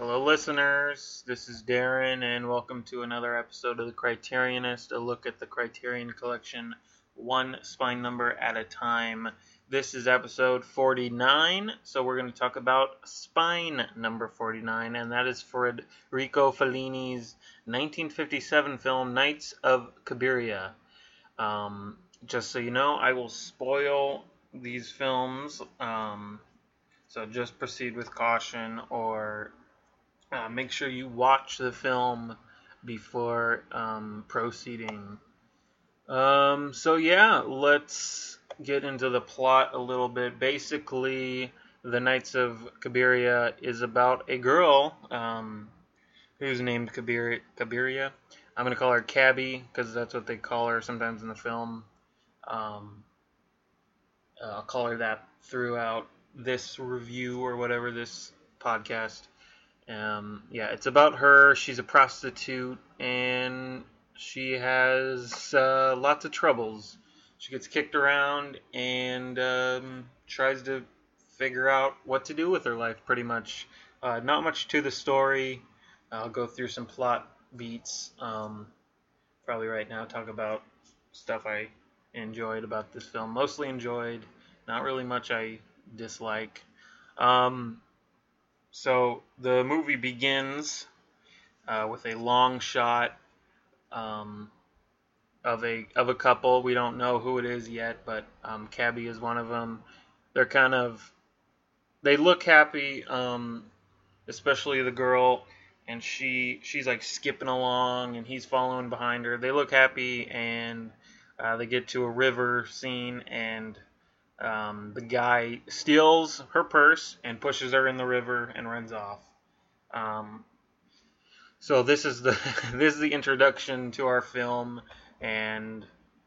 Hello, listeners. This is Darren, and welcome to another episode of The Criterionist, a look at the Criterion Collection, one spine number at a time. This is episode 49, so we're going to talk about spine number 49, and that is Federico Fellini's 1957 film, Nights of Cabiria. Just so you know, I will spoil these films, so just proceed with caution, or make sure you watch the film before proceeding. Let's get into the plot a little bit. Basically, The Knights of Cabiria is about a girl who's named Cabiria. I'm going to call her Cabby because that's what they call her sometimes in the film. I'll call her that throughout this review or whatever, this podcast. It's about her. She's a prostitute, and she has lots of troubles. She gets kicked around and tries to figure out what to do with her life, pretty much. Not much to the story. I'll go through some plot beats probably right now, talk about stuff I enjoyed about this film. Mostly enjoyed, not really much I dislike. So the movie begins with a long shot of a couple. We don't know who it is yet, but Cabby is one of them. They look happy, especially the girl, and she's like skipping along, and he's following behind her. They look happy, and they get to a river scene, and the guy steals her purse and pushes her in the river and runs off. So this is the introduction to our film, and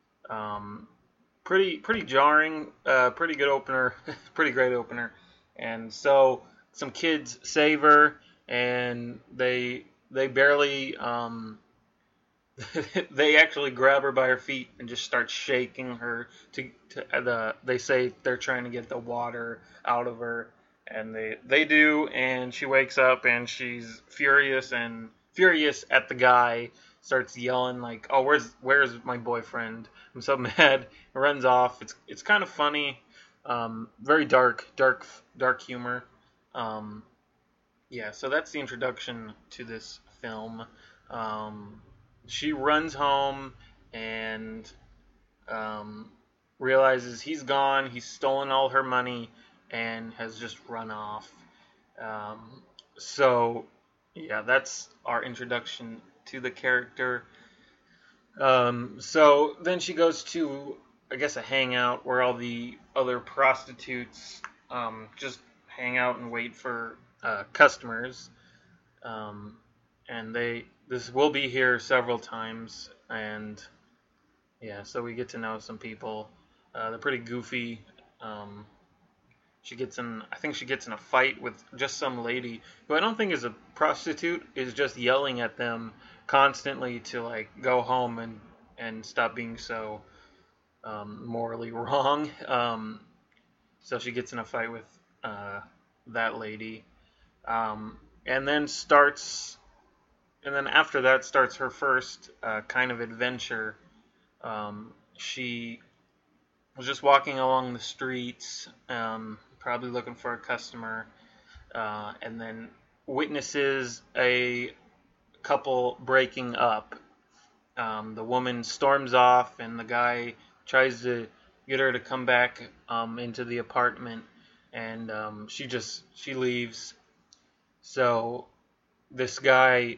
pretty jarring, pretty good opener, pretty great opener. And so some kids save her, and they barely they actually grab her by her feet and just start shaking her they say they're trying to get the water out of her, and they do, and she wakes up and she's furious at the guy, starts yelling like, "Oh, where's my boyfriend? I'm so mad." Runs off. It's kind of funny, very dark humor. So that's the introduction to this film. She runs home and realizes he's gone. He's stolen all her money and has just run off. That's our introduction to the character. So then she goes to, I guess, a hangout where all the other prostitutes just hang out and wait for customers. And this will be here several times, and so we get to know some people. They're pretty goofy. I think she gets in a fight with just some lady who I don't think is a prostitute, is just yelling at them constantly to like go home and stop being so morally wrong. So she gets in a fight with that lady, and then after that starts her first kind of adventure. She was just walking along the streets, probably looking for a customer, and then witnesses a couple breaking up. The woman storms off, and the guy tries to get her to come back into the apartment, and she leaves. So this guy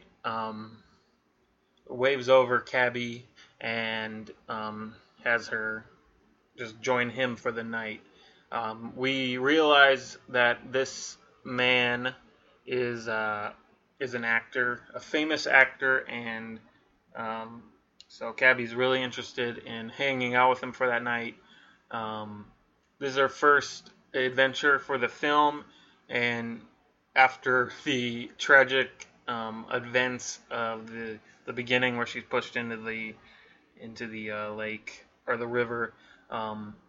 waves over Cabby and has her just join him for the night. We realize that this man is an actor, a famous actor, and so Cabby's really interested in hanging out with him for that night. This is her first adventure for the film, and after the tragic events of the beginning, where she's pushed into the lake or the river,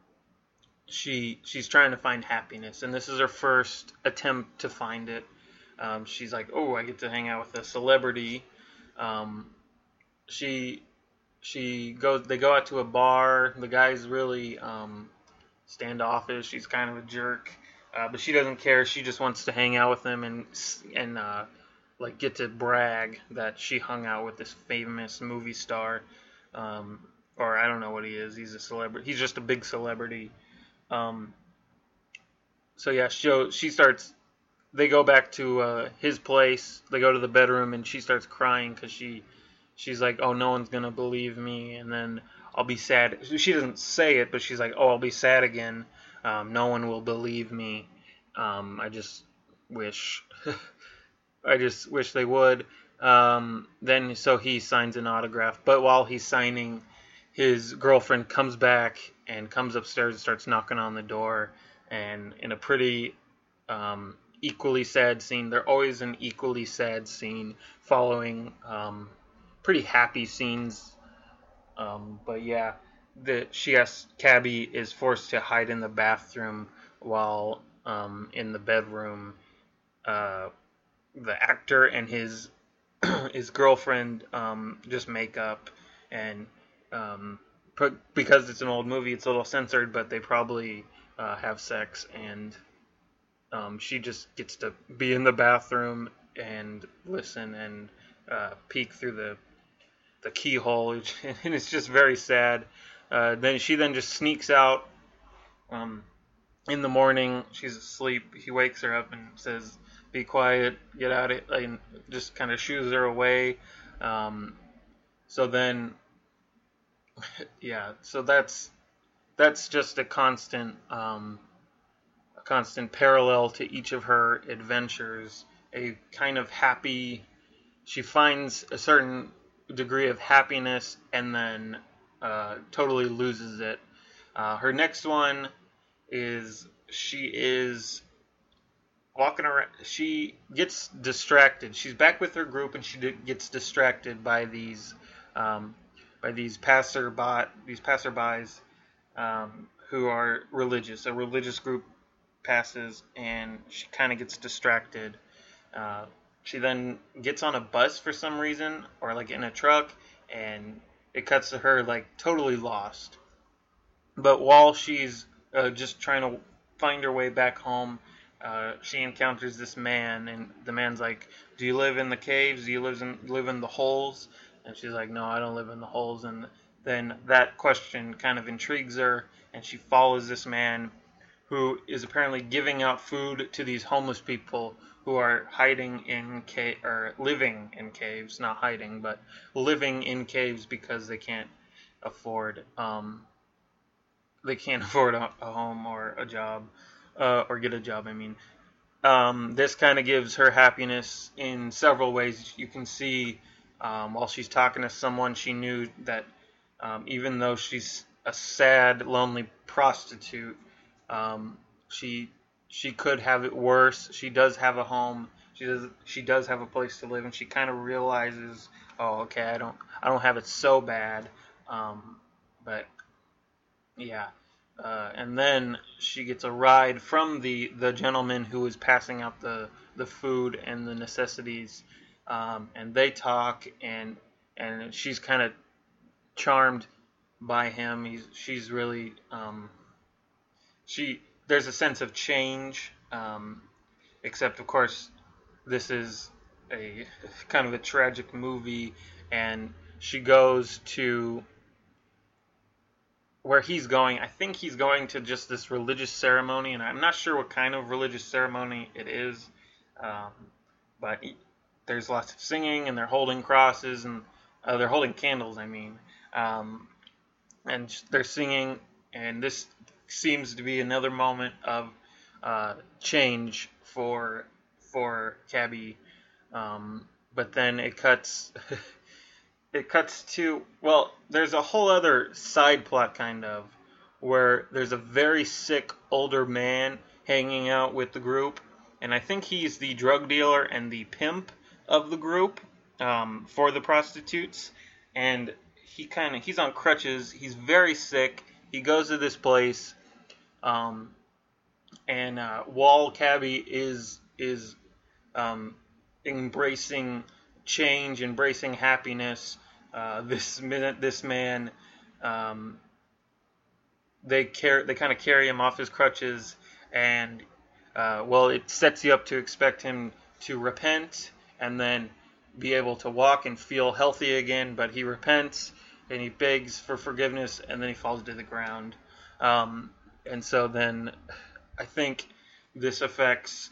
she's trying to find happiness, and this is her first attempt to find it. she's like, oh, I get to hang out with a celebrity. She they go out to a bar. The guy's really standoffish. He's kind of a jerk, but she doesn't care. She just wants to hang out with him and like get to brag that she hung out with this famous movie star, or I don't know what he is. He's a celebrity. He's just a big celebrity. Um, so yeah, she starts. They go back to his place. They go to the bedroom, and she starts crying because she's like, oh, no one's gonna believe me, and then I'll be sad. She doesn't say it, but she's like, oh, I'll be sad again. No one will believe me. I just wish, I just wish they would. Then so he signs an autograph, but while he's signing, his girlfriend comes back and comes upstairs and starts knocking on the door, and in a pretty equally sad scene. They're always an equally sad scene following pretty happy scenes. But yeah, Cabby is forced to hide in the bathroom while in the bedroom. The actor and his his girlfriend just make up, and because it's an old movie, it's a little censored, but they probably have sex, and she just gets to be in the bathroom and listen and peek through the keyhole, and it's just very sad. Then she just sneaks out in the morning. She's asleep. He wakes her up and says, "Be quiet, get out of," and just kind of shoos her away. So then, yeah, so that's just a constant parallel to each of her adventures. A kind of happy. She finds a certain degree of happiness and then totally loses it. Her next one is she is walking around. She gets distracted. She's back with her group, and she gets distracted by these passerbys who are religious. A religious group passes, and she kind of gets distracted. She then gets on a bus for some reason, or like in a truck, and it cuts to her like totally lost. But while she's just trying to find her way back home, she encounters this man, and the man's like, "Do you live in the caves? Do you live in the holes?" And she's like, "No, I don't live in the holes." And then that question kind of intrigues her, and she follows this man who is apparently giving out food to these homeless people who are hiding in or living in caves, not hiding, but living in caves because they can't afford a home or a job, or get a job. I mean, this kind of gives her happiness in several ways. You can see while she's talking to someone, she knew that even though she's a sad, lonely prostitute, she could have it worse. She does have a home. She does have a place to live, and she kind of realizes, oh, okay, I don't have it so bad. But yeah. And then she gets a ride from the gentleman who is passing out the food and the necessities, and they talk, and she's kind of charmed by him. She's really there's a sense of change, except of course this is a kind of a tragic movie, and she goes to where he's going. I think he's going to just this religious ceremony, and I'm not sure what kind of religious ceremony it is, but there's lots of singing, and they're holding crosses, and they're holding candles, I mean, and they're singing, and this seems to be another moment of change for Cabby, but then it cuts to, well, there's a whole other side plot kind of where there's a very sick older man hanging out with the group, and I think he's the drug dealer and the pimp of the group for the prostitutes, and he's on crutches. He's very sick. He goes to this place, and while Cabby is um, embracing change, embracing happiness. This man, um, they kind of carry him off his crutches, and well, it sets you up to expect him to repent and then be able to walk and feel healthy again. But he repents and he begs for forgiveness, and then he falls to the ground. And so then I think this affects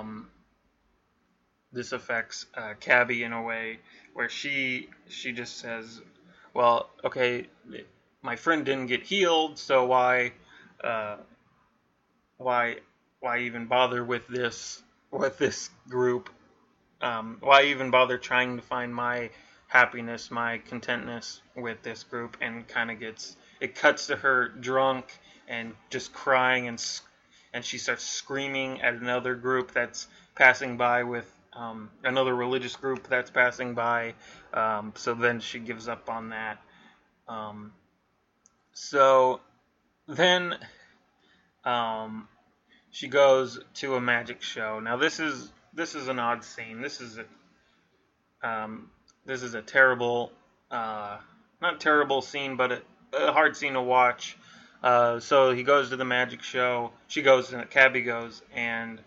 Cabby in a way where she just says, well, okay, my friend didn't get healed, so uh, why why even bother with this group? Why even bother trying to find my happiness, my contentness with this group? And kind of it cuts to her drunk and just crying, and she starts screaming at another group that's passing by with another religious group that's passing by. So then she gives up on that. Um, so then um, she goes to a magic show. Now this is an odd scene. This is a terrible, not terrible scene, but a hard scene to watch. So he goes to the magic show. Cabby goes, and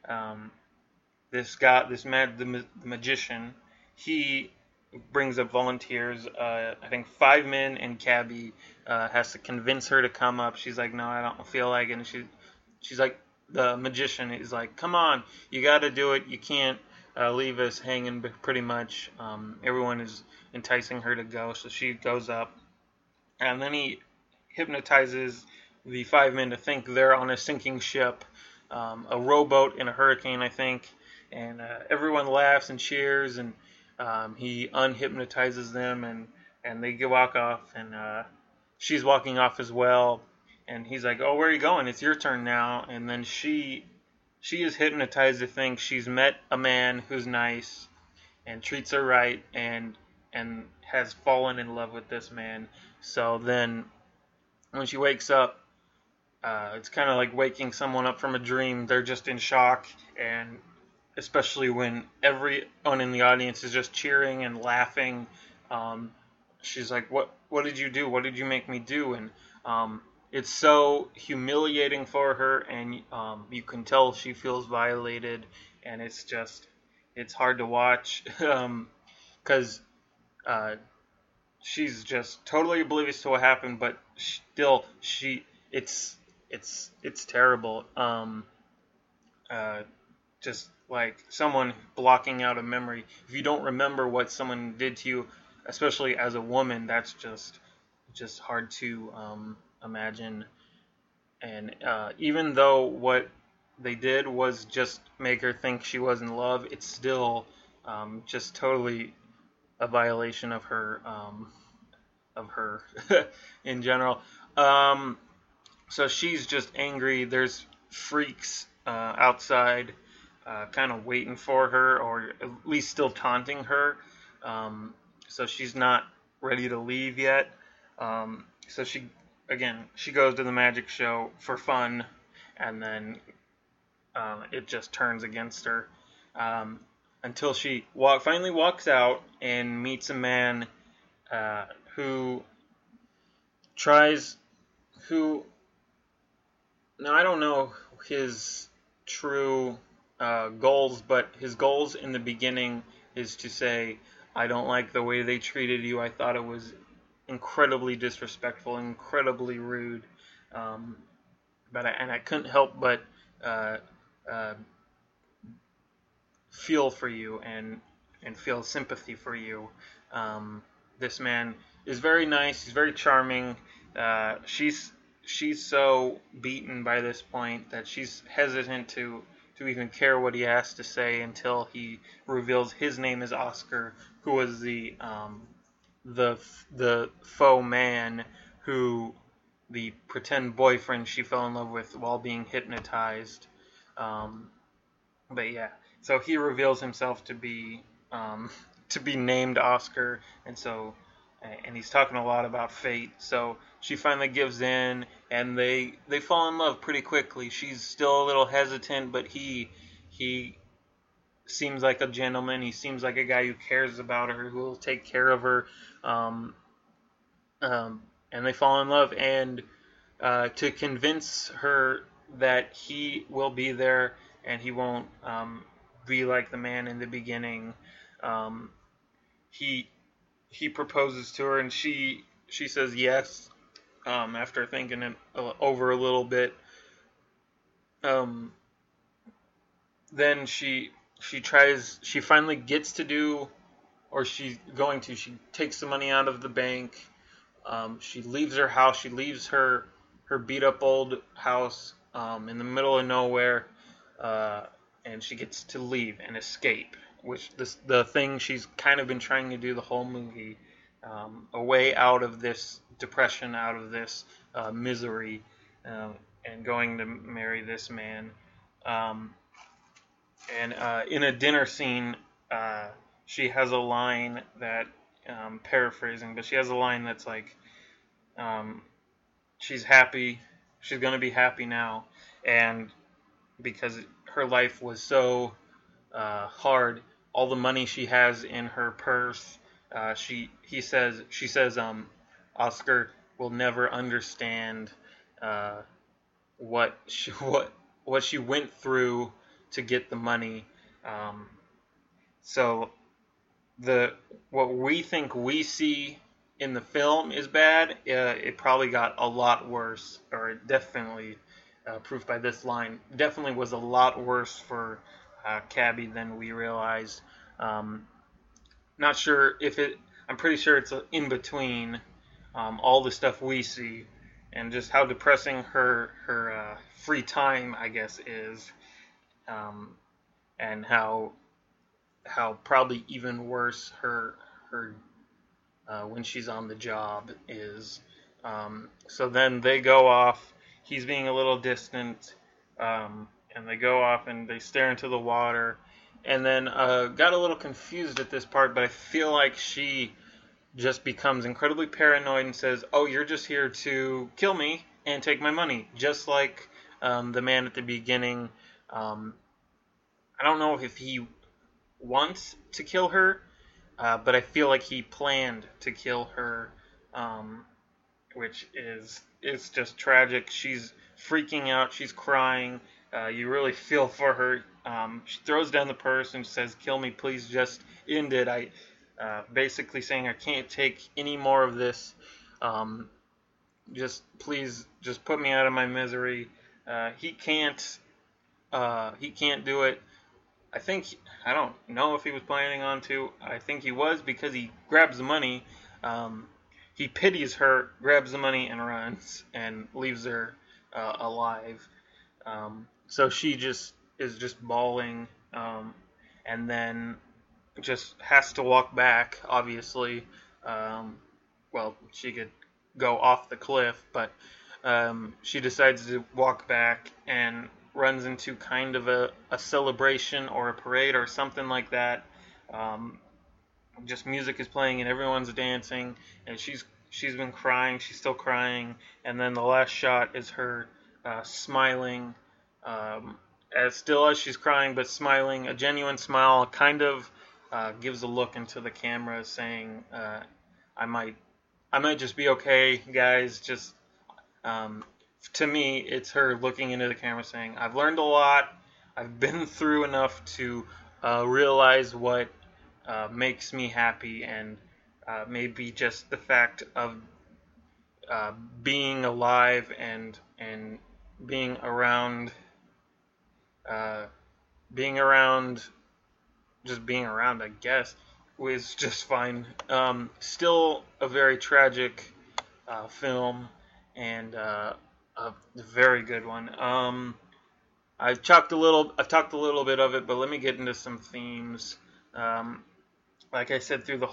the magician, he brings up volunteers. I think 5 men, and Cabby has to convince her to come up. She's like, no, I don't feel like it. And she's like, the magician is like, come on, you got to do it. You can't leave us hanging. Pretty much, everyone is enticing her to go, so she goes up, and then he hypnotizes the 5 men to think they're on a sinking ship, a rowboat in a hurricane, I think. And everyone laughs and cheers, and he unhypnotizes them, and they walk off, and she's walking off as well. And he's like, "Oh, where are you going? It's your turn now." And then she is hypnotized to think she's met a man who's nice and treats her right, and has fallen in love with this man. So then when she wakes up, it's kind of like waking someone up from a dream. They're just in shock, and especially when everyone in the audience is just cheering and laughing. She's like, "What did you do? What did you make me do?" And it's so humiliating for her, and you can tell she feels violated, and it's hard to watch because she's just totally oblivious to what happened, but still it's terrible. Just like someone blocking out a memory. If you don't remember what someone did to you, especially as a woman, that's just hard to imagine. And even though what they did was just make her think she was in love, it's still just totally a violation of her in general. So she's just angry. There's freaks outside, kind of waiting for her, or at least still taunting her. So she's not ready to leave yet. So she goes to the magic show for fun, and then it just turns against her, until she finally walks out and meets a man who tries who now I don't know his true goals, but his goals in the beginning is to say, I don't like the way they treated you. I thought it was incredibly disrespectful, incredibly rude. But I couldn't help but uh, uh, feel for you and feel sympathy for you. This man is very nice. He's very charming. She's so beaten by this point that she's hesitant to even care what he has to say until he reveals his name is Oscar, who was the faux man who the pretend boyfriend she fell in love with while being hypnotized. But yeah, so he reveals himself to be named Oscar, and he's talking a lot about fate. So she finally gives in, and they fall in love pretty quickly. She's still a little hesitant, but he seems like a gentleman. He seems like a guy who cares about her, who will take care of her. Um, and they fall in love. And to convince her that he will be there and he won't be like the man in the beginning, um, he he proposes to her, and she says yes. After thinking it over a little bit, um, then she finally gets to do, or she's going to. She takes the money out of the bank. She leaves her house. She leaves her beat up old house in the middle of nowhere, uh, and she gets to leave and escape. Which the thing she's kind of been trying to do the whole movie, a way out of this depression, out of this misery, um, and going to marry this man. Um, and in a dinner scene, she has a line that, paraphrasing, but she has a line that's like, um, she's happy, she's going to be happy now, and because her life was so hard, all the money she has in her purse, she says, Oscar will never understand uh, what she, what she went through to get the money. Um, so the what we think we see in the film is bad. It probably got a lot worse, or it definitely, proof by this line, definitely was a lot worse for Cabby than we realized. Um, Not sure if it. I'm pretty sure it's in between all the stuff we see, and just how depressing her free time, I guess, is, um, and how probably even worse her when she's on the job is. So then they go off. He's being a little distant, and they go off and they stare into the water. And then got a little confused at this part, but I feel like she just becomes incredibly paranoid and says, "Oh, you're just here to kill me and take my money," just like the man at the beginning. Um, I don't know if he wants to kill her, but I feel like he planned to kill her, um, which is it's just tragic. She's freaking out. She's crying. You really feel for her. She throws down the purse and says, "Kill me, please. Just end it." Basically saying, "I can't take any more of this. Um, just please, just put me out of my misery." He can't. He can't do it. I think I don't know if he was planning on to. I think he was, because he grabs the money. Um, he pities her, grabs the money, and runs and leaves her alive. So she just is just bawling, and then just has to walk back. Obviously, well, she could go off the cliff, but she decides to walk back and runs into kind of a celebration or a parade or something like that. Um, just music is playing and everyone's dancing, and she's been crying. She's still crying, and then the last shot is her smiling, as she's crying, but smiling, a genuine smile, kind of gives a look into the camera, saying, "I might, I might just be okay, guys. Just um, to me, it's her looking into the camera, saying, "I've learned a lot. I've been through enough to realize what makes me happy, and maybe just the fact of being alive and being around, uh, being around, just being around, I guess, was just fine." Still a very tragic film, and a very good one. I've talked a little bit of it, but let me get into some themes. Um, like I said, through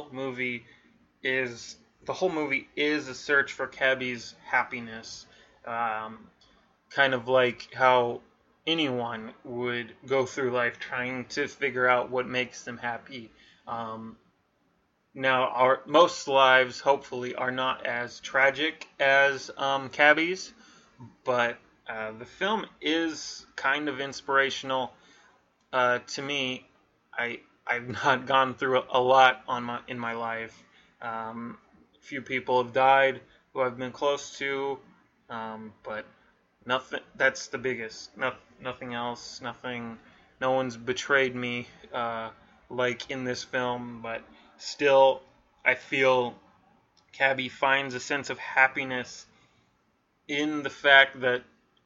is the whole movie is a search for Cabby's happiness, um, kind of like how anyone would go through life trying to figure out what makes them happy. Um, Now, our most lives, hopefully, are not as tragic as Cabby's, but the film is kind of inspirational to me, I've not gone through a lot in my life. Few people have died who I've been close to, but nothing. That's the biggest. Nothing else. Nothing. No one's betrayed me like in this film. But still, I feel Cabby finds a sense of happiness in the fact that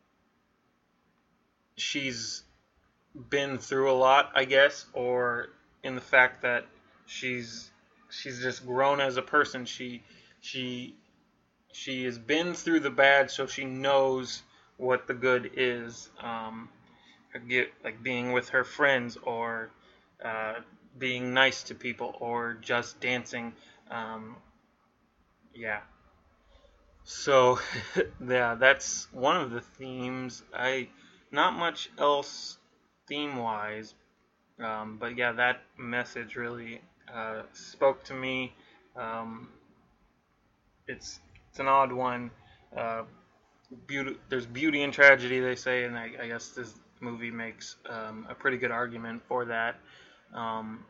she's been through a lot, I guess, or in the fact that she's just grown as a person. She she has been through the bad, so she knows what the good is. Like being with her friends, or uh, being nice to people, or just dancing. Um, yeah. So yeah, that's one of the themes. I Not much else theme wise, but yeah, that message really spoke to me. Um, it's an odd one. Uh, there's beauty in tragedy, they say, and I guess this movie makes a pretty good argument for that. Um,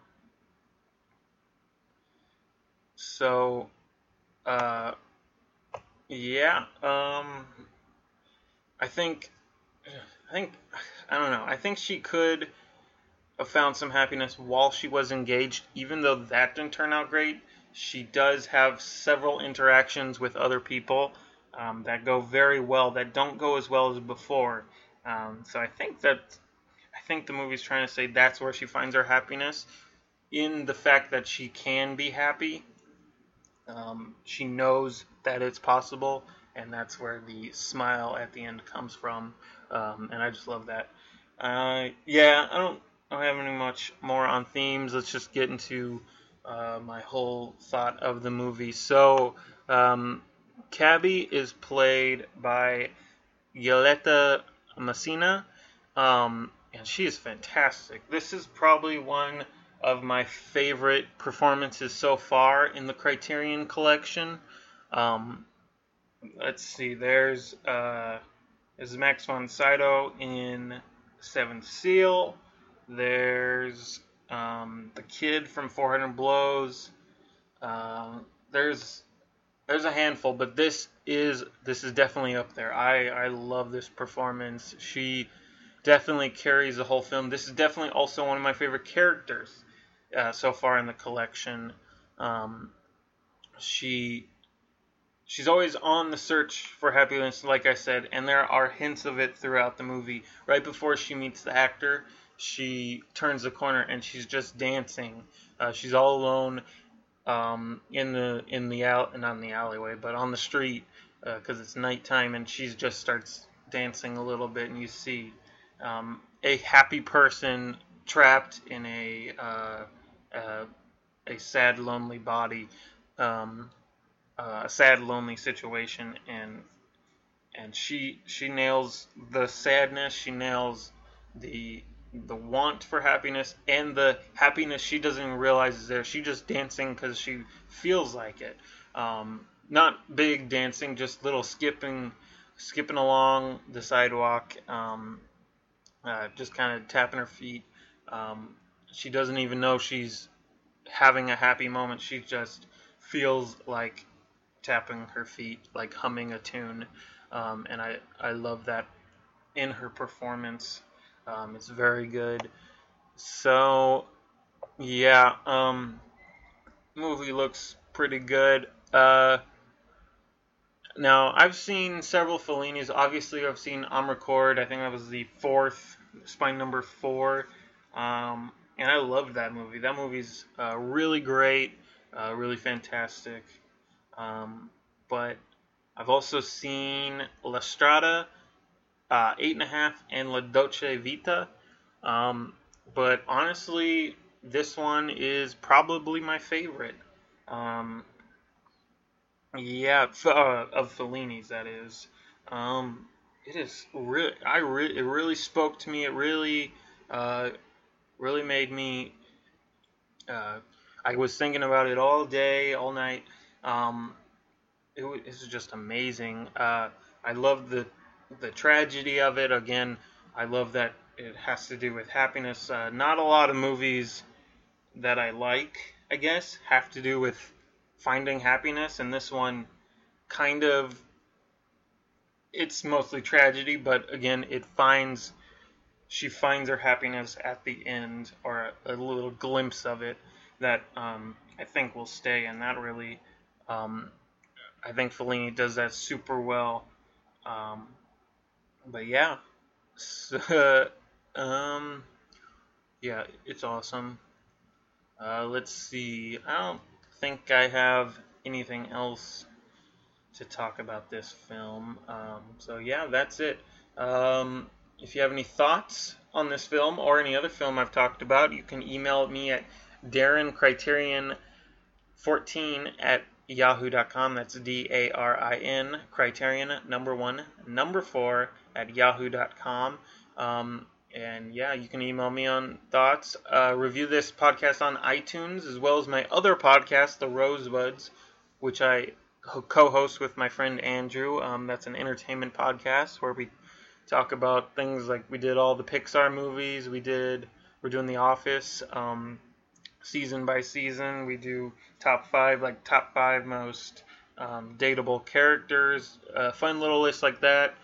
so uh, yeah, I think I think I don't know. I think she could found some happiness while she was engaged, even though that didn't turn out great. She does have several interactions with other people that go very well, that don't go as well as before. So I think the movie's trying to say that's where she finds her happiness, in the fact that she can be happy. She knows that it's possible, and that's where the smile at the end comes from. And I just love that. Yeah, I don't have any much more on themes. Let's just get into my whole thought of the movie. So, Cabby is played by Yoleta Messina, and she is fantastic. This is probably one of my favorite performances so far in the Criterion Collection. Um, let's see, there's Max von Sydow in Seventh Seal. There's the kid from 400 Blows. There's a handful, but this is definitely up there. I love this performance. She definitely carries the whole film. This is definitely also one of my favorite characters so far in the collection. Um, she She's always on the search for happiness, like I said, and there are hints of it throughout the movie. Right before she meets the actor, she turns the corner and she's just dancing. She's all alone not in the alleyway, but on the street because it's nighttime, and she just starts dancing a little bit, and you see a happy person trapped in a sad, lonely body. Um, a sad, lonely situation, and she nails the sadness, she nails the want for happiness, and the happiness she doesn't even realize is there. She just dancing because she feels like it. Not big dancing, just little skipping along the sidewalk, just kind of tapping her feet. She doesn't even know she's having a happy moment. She just feels like tapping her feet, like humming a tune, and I love that in her performance. It's very good. So yeah, movie looks pretty good. Now I've seen several Fellinis. Obviously, I've seen Amarcord. I think that was the fourth, Spine Number 4, and I loved that movie. That movie's really great, really fantastic. But I've also seen La Strada, 8.5, and La Dolce Vita. But honestly, this one is probably my favorite. Um, yeah, of Fellini's, that is. It is really, it really spoke to me. It really, really made me. Uh, I was thinking about it all day, all night. Um, it's just amazing. I love the tragedy of it. Again, I love that it has to do with happiness. Not a lot of movies that I like, I guess, have to do with finding happiness, and this one kind of, it's mostly tragedy, but again, she finds her happiness at the end, or a little glimpse of it that I think will stay, and that really, I think Fellini does that super well. Um, but yeah, so, yeah, it's awesome. Let's see. I don't think I have anything else to talk about this film. So yeah, that's it. If you have any thoughts on this film or any other film I've talked about, you can email me at DarinCriterion14 at yahoo.com. That's DARIN Criterion number 1 number 4 at yahoo.com. And yeah, you can email me on thoughts. Review this podcast on iTunes as well as my other podcast, The Rosebuds, which I co-host with my friend Andrew. That's an entertainment podcast where we talk about things like we did all the Pixar movies. We're doing The Office season by season. We do top five most dateable characters. Fun little list like that.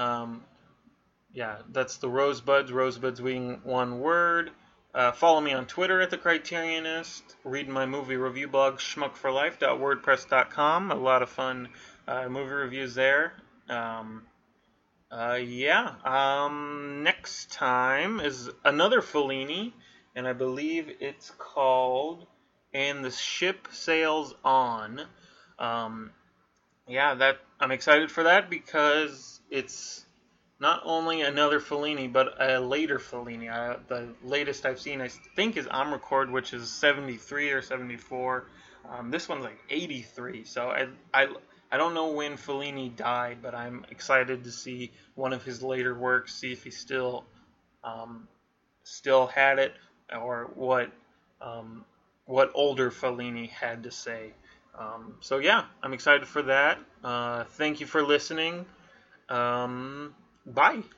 Yeah, that's the Rosebuds. Rosebuds being one word. Follow me on Twitter at The Criterionist. Read my movie review blog, schmuckforlife.wordpress.com. A lot of fun movie reviews there. Next time is another Fellini, and I believe it's called And the Ship Sails On. That I'm excited for that because it's not only another Fellini, but a later Fellini. The latest I've seen, I think, is Amarcord, which is 73 or 74. This one's like 83. So I don't know when Fellini died, but I'm excited to see one of his later works, see if he still had it, or what older Fellini had to say. So yeah, I'm excited for that. Thank you for listening. Bye.